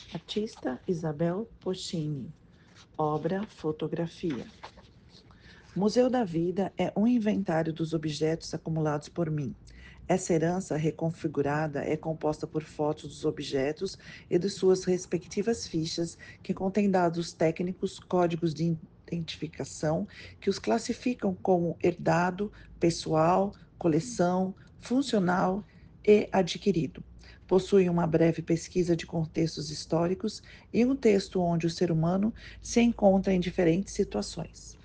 Artista Isabel Pochini. Obra Fotografia. Museu da Vida é um inventário dos objetos acumulados por mim. Essa herança reconfigurada é composta por fotos dos objetos e de suas respectivas fichas, que contêm dados técnicos, códigos de identificação que os classificam como herdado, pessoal, coleção, funcional e adquirido. Possui uma breve pesquisa de contextos históricos e um texto onde o ser humano se encontra em diferentes situações.